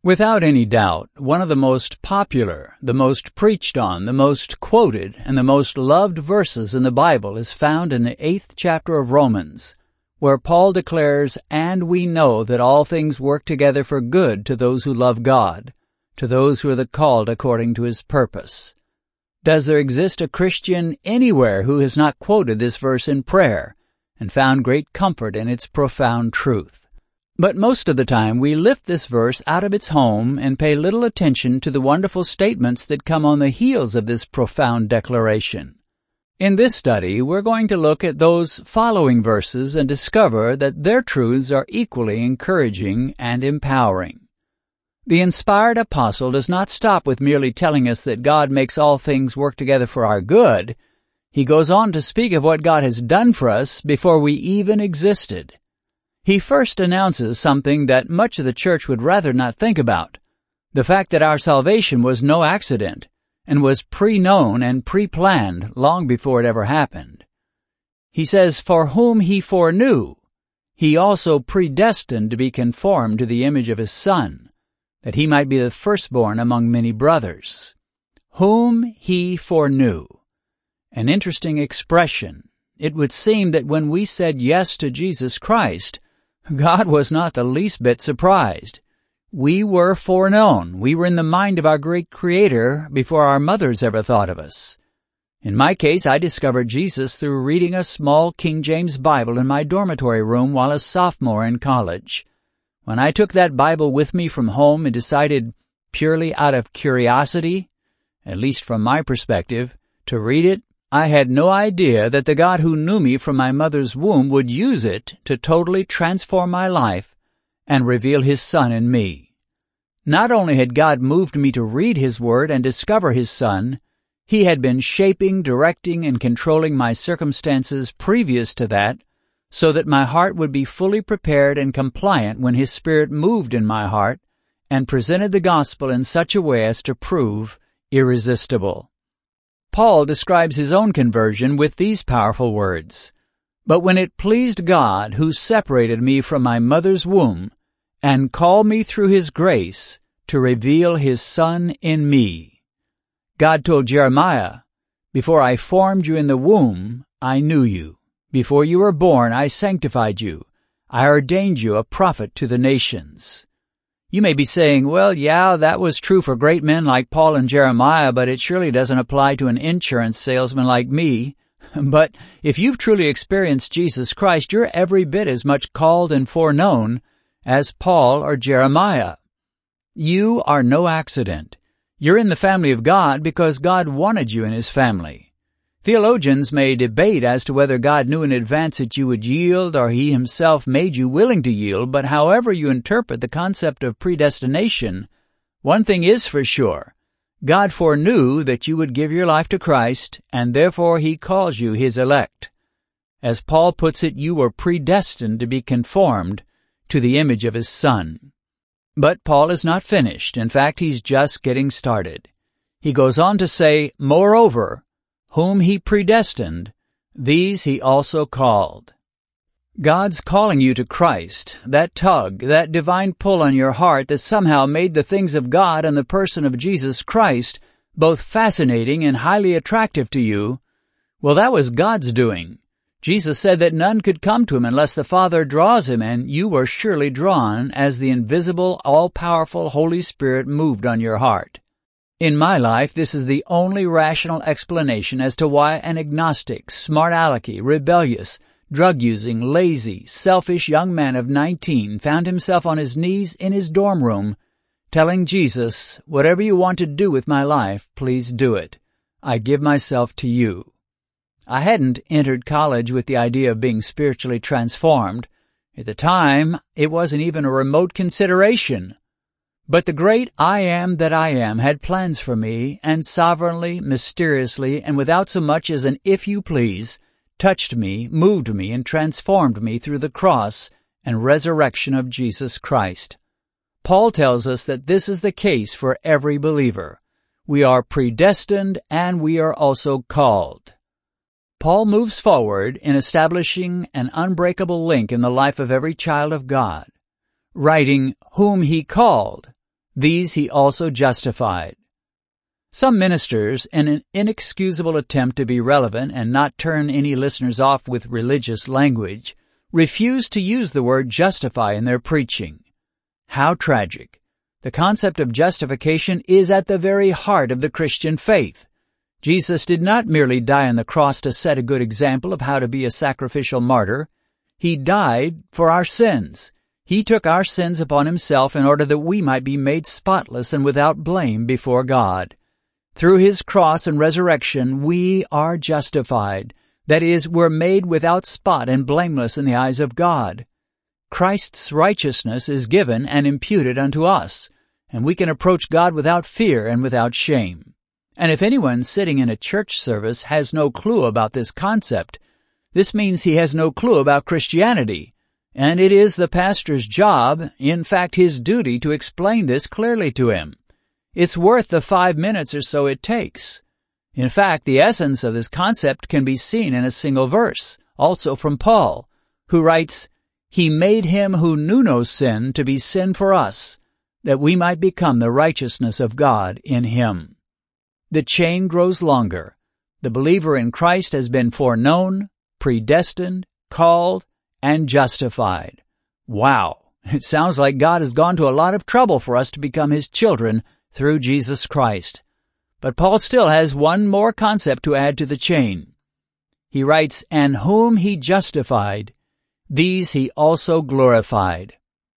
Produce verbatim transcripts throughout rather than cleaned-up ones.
Without any doubt, one of the most popular, the most preached on, the most quoted, and the most loved verses in the Bible is found in the eighth chapter of Romans, where Paul declares, "And we know that all things work together for good to those who love God, to those who are the called according to His purpose." Does there exist a Christian anywhere who has not quoted this verse in prayer and found great comfort in its profound truth? But most of the time we lift this verse out of its home and pay little attention to the wonderful statements that come on the heels of this profound declaration. In this study, we're going to look at those following verses and discover that their truths are equally encouraging and empowering. The inspired apostle does not stop with merely telling us that God makes all things work together for our good. He goes on to speak of what God has done for us before we even existed. He first announces something that much of the church would rather not think about, the fact that our salvation was no accident and was pre-known and pre-planned long before it ever happened. He says, "For whom He foreknew, He also predestined to be conformed to the image of His Son, that He might be the firstborn among many brothers." Whom He foreknew. An interesting expression. It would seem that when we said yes to Jesus Christ, God was not the least bit surprised. We were foreknown. We were in the mind of our great Creator before our mothers ever thought of us. In my case, I discovered Jesus through reading a small King James Bible in my dormitory room while a sophomore in college. When I took that Bible with me from home and decided, purely out of curiosity, at least from my perspective, to read it, I had no idea that the God who knew me from my mother's womb would use it to totally transform my life and reveal His Son in me. Not only had God moved me to read His Word and discover His Son, He had been shaping, directing, and controlling my circumstances previous to that, so that my heart would be fully prepared and compliant when His Spirit moved in my heart and presented the gospel in such a way as to prove irresistible. Paul describes his own conversion with these powerful words, "But when it pleased God, who separated me from my mother's womb, and called me through His grace to reveal His Son in me." God told Jeremiah, "Before I formed you in the womb, I knew you. Before you were born, I sanctified you. I ordained you a prophet to the nations." You may be saying, well, yeah, that was true for great men like Paul and Jeremiah, but it surely doesn't apply to an insurance salesman like me. But if you've truly experienced Jesus Christ, you're every bit as much called and foreknown as Paul or Jeremiah. You are no accident. You're in the family of God because God wanted you in His family. Theologians may debate as to whether God knew in advance that you would yield or He Himself made you willing to yield, but however you interpret the concept of predestination, one thing is for sure. God foreknew that you would give your life to Christ, and therefore He calls you His elect. As Paul puts it, you were predestined to be conformed to the image of His Son. But Paul is not finished. In fact, he's just getting started. He goes on to say, "Moreover, whom He predestined, these He also called." God's calling you to Christ, that tug, that divine pull on your heart that somehow made the things of God and the person of Jesus Christ both fascinating and highly attractive to you, well, that was God's doing. Jesus said that none could come to Him unless the Father draws him, and you were surely drawn as the invisible, all-powerful Holy Spirit moved on your heart. In my life, this is the only rational explanation as to why an agnostic, smart-alecky, rebellious, drug-using, lazy, selfish young man of nineteen found himself on his knees in his dorm room, telling Jesus, "Whatever you want to do with my life, please do it. I give myself to you." I hadn't entered college with the idea of being spiritually transformed. At the time, it wasn't even a remote consideration. But the great I Am that I Am had plans for me, and sovereignly, mysteriously, and without so much as an "if you please," touched me, moved me, and transformed me through the cross and resurrection of Jesus Christ. Paul tells us that this is the case for every believer. We are predestined and we are also called. Paul moves forward in establishing an unbreakable link in the life of every child of God, writing, "Whom He called, These he also justified. Some ministers, in an inexcusable attempt to be relevant and not turn any listeners off with religious language, refuse to use the word justify in their preaching. How tragic! The concept of justification is at the very heart of the Christian faith. Jesus did not merely die on the cross to set a good example of how to be a sacrificial martyr. He died for our sins. He took our sins upon himself in order that we might be made spotless and without blame before God. Through his cross and resurrection, we are justified. That is, we're made without spot and blameless in the eyes of God. Christ's righteousness is given and imputed unto us, and we can approach God without fear and without shame. And if anyone sitting in a church service has no clue about this concept, this means he has no clue about Christianity, and it is the pastor's job, in fact his duty, to explain this clearly to him. It's worth the five minutes or so it takes. In fact, the essence of this concept can be seen in a single verse, also from Paul, who writes, "He made him who knew no sin to be sin for us, that we might become the righteousness of God in him." The chain grows longer. The believer in Christ has been foreknown, predestined, called, and justified. Wow! It sounds like God has gone to a lot of trouble for us to become his children through Jesus Christ. But Paul still has one more concept to add to the chain. He writes, "And whom he justified, these he also glorified."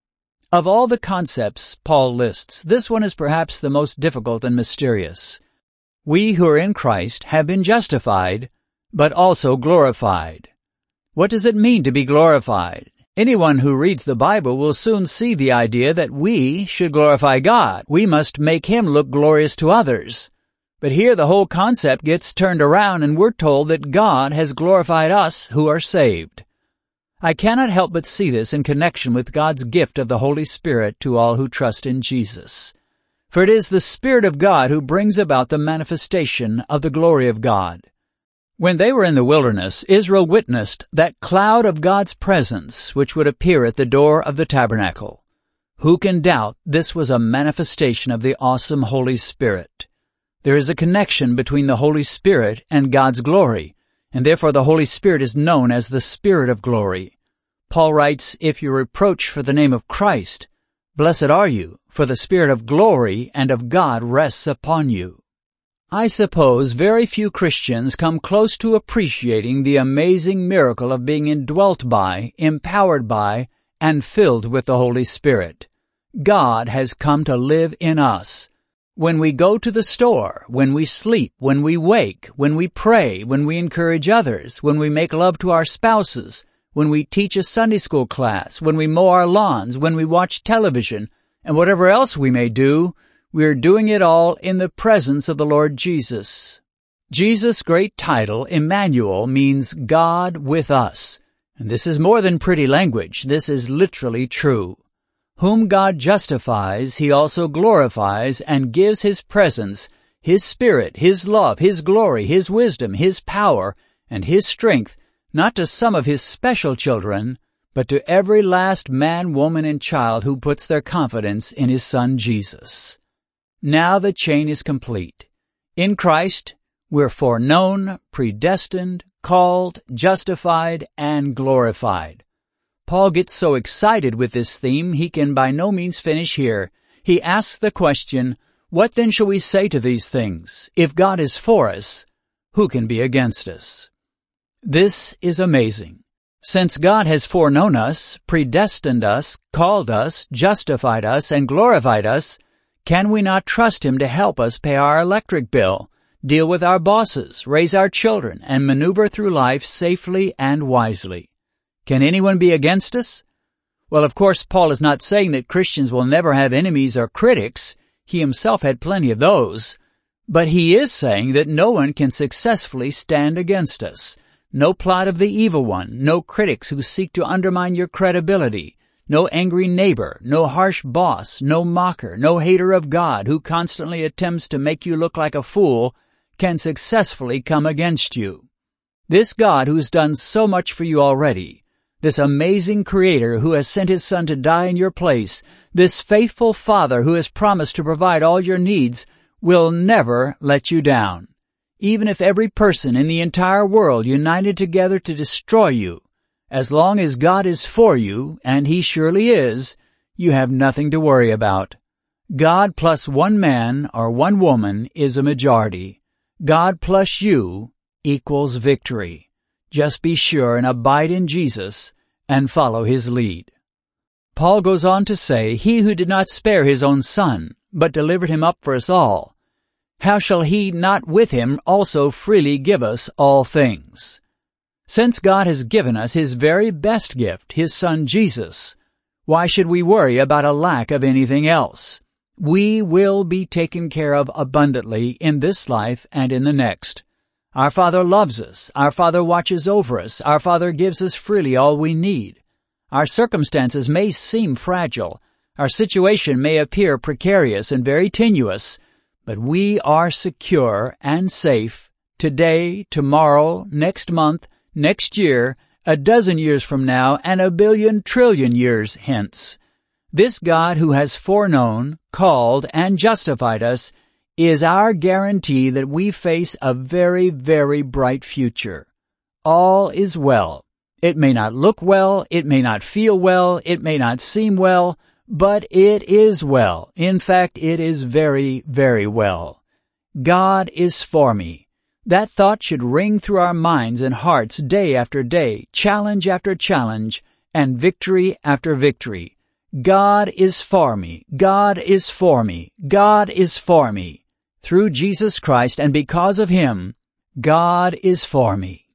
Of all the concepts Paul lists, this one is perhaps the most difficult and mysterious. We who are in Christ have been justified, but also glorified. What does it mean to be glorified? Anyone who reads the Bible will soon see the idea that we should glorify God. We must make him look glorious to others. But here the whole concept gets turned around and we're told that God has glorified us who are saved. I cannot help but see this in connection with God's gift of the Holy Spirit to all who trust in Jesus. For it is the Spirit of God who brings about the manifestation of the glory of God. When they were in the wilderness, Israel witnessed that cloud of God's presence which would appear at the door of the tabernacle. Who can doubt this was a manifestation of the awesome Holy Spirit? There is a connection between the Holy Spirit and God's glory, and therefore the Holy Spirit is known as the Spirit of glory. Paul writes, "If you reproach for the name of Christ, blessed are you, for the Spirit of glory and of God rests upon you." I suppose very few Christians come close to appreciating the amazing miracle of being indwelt by, empowered by, and filled with the Holy Spirit. God has come to live in us. When we go to the store, when we sleep, when we wake, when we pray, when we encourage others, when we make love to our spouses, when we teach a Sunday school class, when we mow our lawns, when we watch television, and whatever else we may do, we are doing it all in the presence of the Lord Jesus. Jesus' great title, Emmanuel, means God with us. And this is more than pretty language. This is literally true. Whom God justifies, he also glorifies and gives his presence, his Spirit, his love, his glory, his wisdom, his power, and his strength, not to some of his special children, but to every last man, woman, and child who puts their confidence in his Son Jesus. Now the chain is complete. In Christ, we're foreknown, predestined, called, justified, and glorified. Paul gets so excited with this theme, he can by no means finish here. He asks the question, what then shall we say to these things? If God is for us, who can be against us? This is amazing. Since God has foreknown us, predestined us, called us, justified us, and glorified us, can we not trust him to help us pay our electric bill, deal with our bosses, raise our children, and maneuver through life safely and wisely? Can anyone be against us? Well, of course, Paul is not saying that Christians will never have enemies or critics. He himself had plenty of those. But he is saying that no one can successfully stand against us. No plot of the evil one, no critics who seek to undermine your credibility, no angry neighbor, no harsh boss, no mocker, no hater of God who constantly attempts to make you look like a fool can successfully come against you. This God who's done so much for you already, This amazing Creator who has sent His Son to die in your place, this faithful Father who has promised to provide all your needs, will never let you down. Even if every person in the entire world united together to destroy you, as long as God is for you, and He surely is, you have nothing to worry about. God plus one man or one woman is a majority. God plus you equals victory. Just be sure and abide in Jesus and follow His lead. Paul goes on to say, He who did not spare His own Son, but delivered Him up for us all, how shall He not with Him also freely give us all things? Since God has given us His very best gift, His Son Jesus, why should we worry about a lack of anything else? We will be taken care of abundantly in this life and in the next. Our Father loves us. Our Father watches over us. Our Father gives us freely all we need. Our circumstances may seem fragile. Our situation may appear precarious and very tenuous, but we are secure and safe today, tomorrow, next month, next year, a dozen years from now, and a billion trillion years hence. This God who has foreknown, called, and justified us is our guarantee that we face a very, very bright future. All is well. It may not look well, it may not feel well, it may not seem well, but it is well. In fact, it is very, very well. God is for me. That thought should ring through our minds and hearts day after day, challenge after challenge, and victory after victory. God is for me. God is for me. God is for me. Through Jesus Christ and because of Him, God is for me.